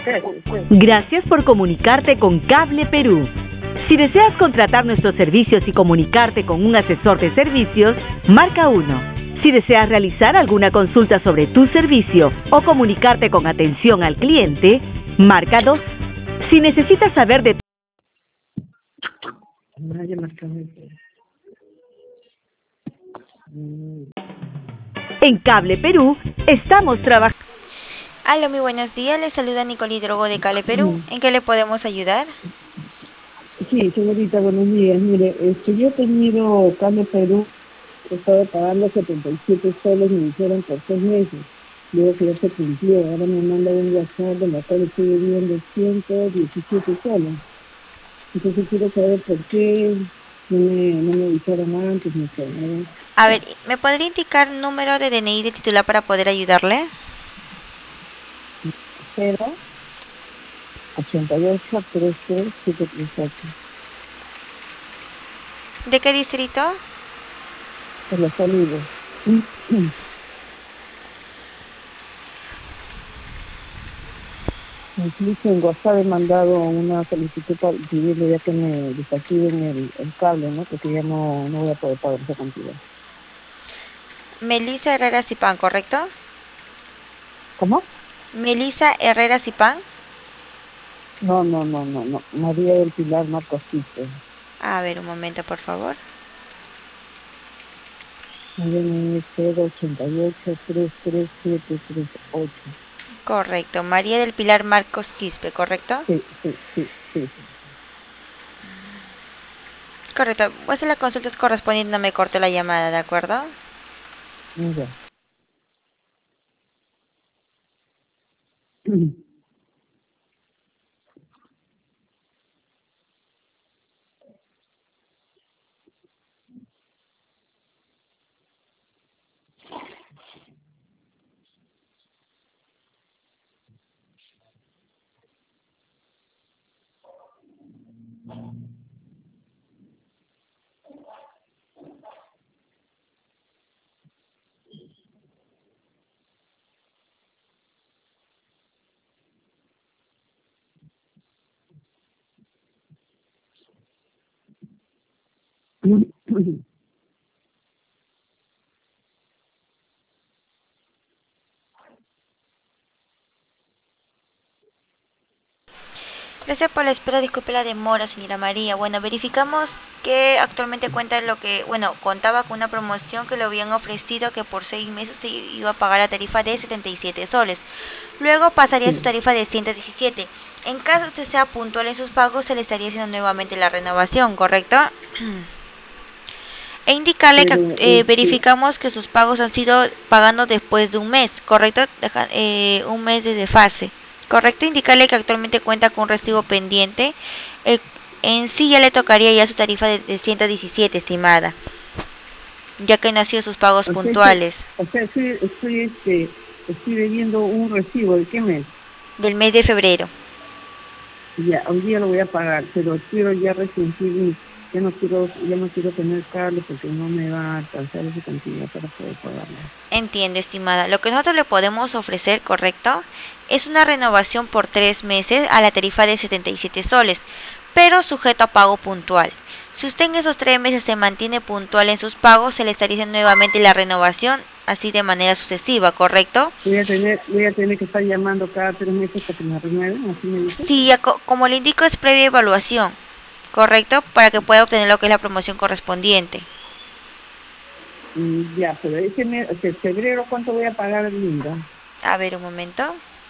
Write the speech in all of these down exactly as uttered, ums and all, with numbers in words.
Gracias por comunicarte con Cable Perú. Si deseas contratar nuestros servicios y comunicarte con un asesor de servicios, marca uno. Si deseas realizar alguna consulta sobre tu servicio o comunicarte con atención al cliente, marca dos. Si necesitas saber de... En Cable Perú estamos trabajando... Aló, muy buenos días. Les saluda Nicole Drogo de Cable Perú. ¿En qué le podemos ayudar? Sí, señorita, buenos días. Mire, este, yo he tenido Cable Perú, he estado pagando setenta y siete soles, me dijeron por seis meses. Luego que ya se cumplió, ahora me manda un WhatsApp de la cual estoy debiendo ciento diecisiete soles. Entonces quiero saber por qué no me, no me avisaron antes, no sé, ¿no? A ver, ¿me podría indicar número de D N I de titular para poder ayudarle? Cero, ochenta y ocho, trece, siete tres ocho. ¿De qué distrito? Por los olivos. Incluso en WhatsApp he mandado una solicitud para pedirle ya que me desactiven el, el cable, ¿no? Porque ya no, no voy a poder pagar esa cantidad. Melissa Herrera Zipán, ¿correcto? ¿Cómo? Melissa Herrera Zipán. No, no, no, no, no. María del Pilar Marcos Quispe. A ver, un momento, por favor. cero ochenta y ocho, tres tres siete tres ocho. Correcto, María del Pilar Marcos Quispe, ¿correcto? Sí, sí, sí, sí. Correcto, voy a hacer las consultas correspondientes, no me corte la llamada, ¿de acuerdo? Ya. Gracias por la espera, disculpe la demora, señora María. Bueno, verificamos que actualmente cuenta lo que, bueno, contaba con una promoción que le habían ofrecido que por seis meses se iba a pagar la tarifa de setenta y siete soles. Luego pasaría a su tarifa de ciento diecisiete. En caso usted sea puntual en sus pagos, se le estaría haciendo nuevamente la renovación, ¿correcto? E indicarle que Pero, eh, este, verificamos que sus pagos han sido pagando después de un mes, ¿correcto? Deja, eh, un mes de desfase. Correcto, indicarle que actualmente cuenta con un recibo pendiente. Eh, en sí ya le tocaría ya su tarifa de, de ciento diecisiete, estimada, ya que no han sido sus pagos o sea, puntuales que- o sea, estoy, estoy, este, estoy debiendo un recibo. ¿De qué mes? del mes de febrero. Ya, hoy día lo voy a pagar, pero quiero ya restringir mi, ya no quiero, ya no quiero tener cable porque no me va a alcanzar esa cantidad para poder pagarlo. Entiende, estimada. Lo que nosotros le podemos ofrecer, correcto, es una renovación por tres meses a la tarifa de setenta y siete soles, pero sujeto a pago puntual. Si usted en esos tres meses se mantiene puntual en sus pagos, se le estaría haciendo nuevamente la renovación, así de manera sucesiva, ¿correcto? Voy a tener, voy a tener que estar llamando cada tres meses para que me renueven, ¿así me dice? Sí, ya co- como le indico, es previa evaluación, ¿correcto? Para que pueda obtener lo que es la promoción correspondiente. Mm, ya, pero ese mes, o sea, febrero, ¿cuánto voy a pagar, linda? A ver, un momento.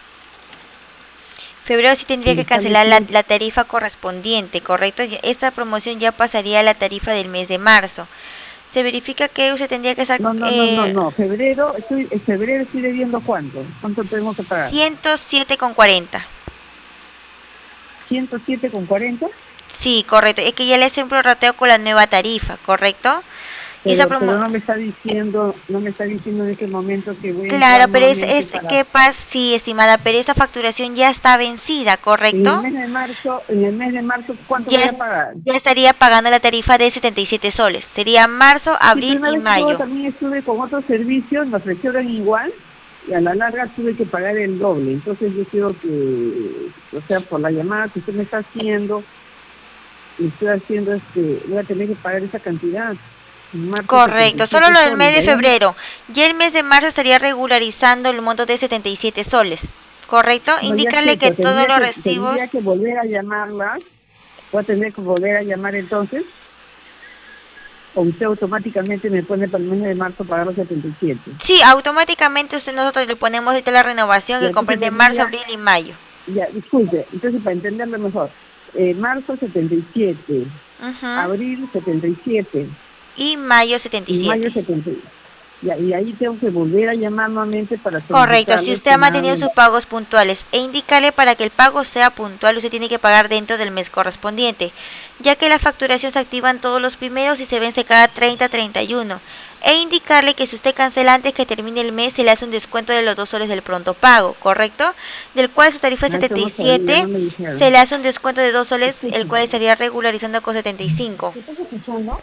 Febrero sí tendría Me que está cancelar la, diciendo, la tarifa correspondiente, ¿correcto? Ya- Esta promoción ya pasaría a la tarifa del mes de marzo. Se verifica que usted tendría que estar no, no, no, no, eh, no, febrero, estoy, en febrero estoy debiendo ¿cuánto? ¿Cuánto tengo que pagar? ciento siete con cuarenta. ¿ciento siete con cuarenta? Sí, correcto. Es que ya le hacen un prorrateo con la nueva tarifa, ¿correcto? Y esa Pero, promo pero no me está diciendo, no me está diciendo en este momento que voy a Claro, entrar pero es, nuevamente es para... ¿qué pasa? Sí, estimada, pero esa facturación ya está vencida, En el ¿correcto? mes de marzo, en el mes de marzo, ¿cuánto voy Ya, a pagar? ya estaría pagando la tarifa de setenta y siete soles. Sería marzo, Sí, pero abril una y vez yo mayo. también estuve con otros servicios, me ofrecieron igual, y a la larga tuve que pagar el doble. Entonces yo quiero que, o sea, por la llamada que usted me está haciendo, me estoy haciendo, este, voy a tener que pagar esa cantidad. Correcto, solo lo del mes de febrero. Ya el mes de marzo estaría regularizando el monto de setenta y siete soles. ¿Correcto? No, Indícale que todos los recibos... Tendría que volver a llamarla. ¿Voy a tener que volver a llamar entonces? ¿O usted automáticamente me pone para el mes de marzo pagar los setenta y siete? Sí, automáticamente usted nosotros le ponemos ahorita la renovación que comprende marzo, abril y mayo. Ya, disculpe, entonces para entenderlo mejor, eh, marzo setenta y siete, uh-huh. Abril setenta y siete y mayo setenta y siete. Y mayo setenta y siete. Ya, y ahí tengo que volver a llamar nuevamente para... Correcto, si usted ha mantenido sus pagos puntuales e indicarle para que el pago sea puntual, usted tiene que pagar dentro del mes correspondiente, ya que la facturación se activan todos los primeros y se vence cada treinta, treinta y uno. E indicarle que si usted cancela antes que termine el mes, se le hace un descuento de los dos soles del pronto pago, ¿correcto? Del cual su tarifa es setenta y siete, no se le hace un descuento de dos soles, el cual estaría regularizando con setenta y cinco. ¿Qué estás escuchando?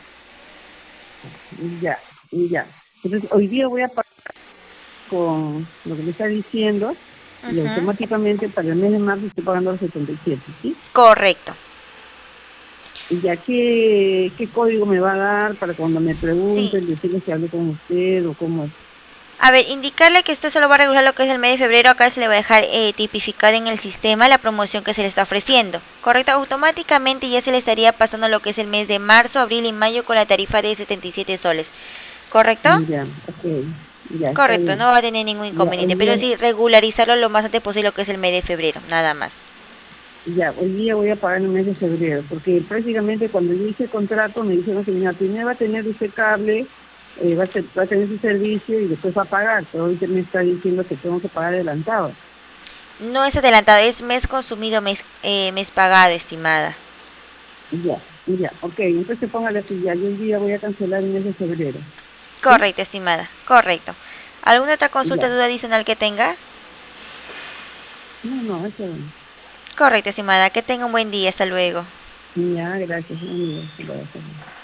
Ya, ya. Entonces, hoy día voy a pagar con lo que me está diciendo, uh-huh. Y automáticamente para el mes de marzo estoy pagando los setenta y siete, ¿sí? Correcto. ¿Y ya qué, qué código me va a dar para cuando me pregunten, sí. decirles que hablé con usted o cómo es? A ver, indicarle que usted solo va a regular lo que es el mes de febrero, acá se le va a dejar eh, tipificar en el sistema la promoción que se le está ofreciendo. Correcto, automáticamente ya se le estaría pasando lo que es el mes de marzo, abril y mayo con la tarifa de setenta y siete soles. ¿Correcto? Ya, ok. Ya, correcto, no va a tener ningún inconveniente, ya, pero día... sí regularizarlo lo más antes posible lo que es el mes de febrero, nada más. Ya, hoy día voy a pagar el mes de febrero, porque prácticamente cuando yo hice el contrato me dijeron que mira, primero va a tener usted cable, eh, va, a ser, va a tener su servicio y después va a pagar, pero ahorita me está diciendo que tengo que pagar adelantado. No es adelantado, es mes consumido, mes, eh, mes pagado, estimada. Ya, ya, ok, entonces póngale así, ya, yo hoy día voy a cancelar el mes de febrero. Correcto, ¿sí? Estimada, correcto. ¿Alguna otra consulta, ya. duda adicional que tenga? No, no, eso no. Correcto, estimada, que tenga un buen día, hasta luego. Ya, gracias, amigo. Gracias.